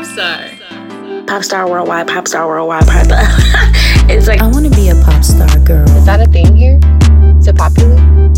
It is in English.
star. Pop star worldwide, pop star worldwide, pop star. It's like I want to be a pop star girl. Is that a thing here? Is it popular?